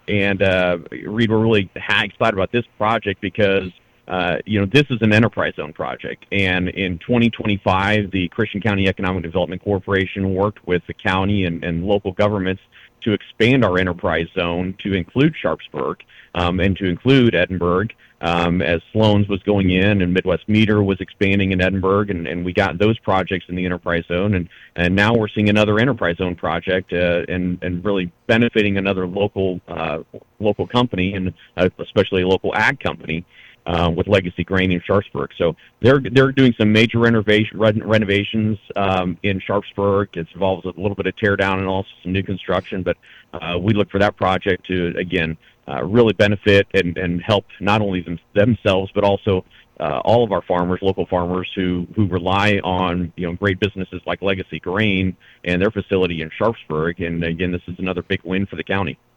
And Reed, we're really excited about this project because this is an enterprise zone project. And in 2025, the Christian County Economic Development Corporation worked with the county and local governments to expand our enterprise zone to include Sharpsburg and to include Edinburgh, as Sloan's was going in and Midwest Meter was expanding in Edinburgh, and we got those projects in the enterprise zone, and now we're seeing another enterprise zone project and really benefiting another local company, and especially a local ag company with Legacy Grain in Sharpsburg. So they're doing some major renovations in Sharpsburg. It involves a little bit of tear down and also some new construction, but we look for that project to, again, really benefit and help not only themselves, but also all of our farmers, local farmers who rely on great businesses like Legacy Grain and their facility in Sharpsburg. And again, this is another big win for the county.